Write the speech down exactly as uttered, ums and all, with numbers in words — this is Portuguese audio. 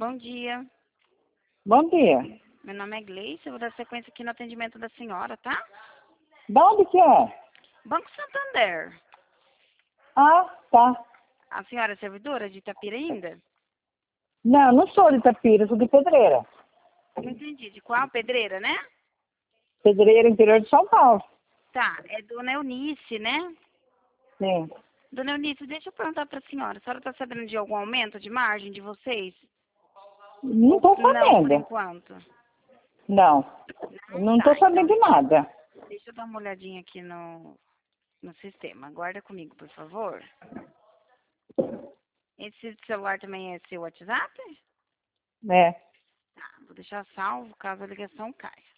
Bom dia. Bom dia. Meu nome é Gleice, eu vou dar sequência aqui no atendimento da senhora, tá? De onde que é? Banco Santander. Ah, tá. A senhora é servidora de Itapira ainda? Não, não sou de Itapira, sou de Pedreira. Não entendi. De qual? Pedreira, né? Pedreira, interior de São Paulo. Tá, é Dona Eunice, né? Sim. Dona Eunice, deixa eu perguntar pra senhora. A senhora tá sabendo de algum aumento de margem de vocês? Não tô Não, por sabendo. enquanto. Não. Não tô Tá, então sabendo de nada. deixa eu dar uma olhadinha aqui no, no sistema. Aguarda comigo, por favor. Esse celular também é seu WhatsApp? É. Tá, vou deixar salvo caso a ligação caia.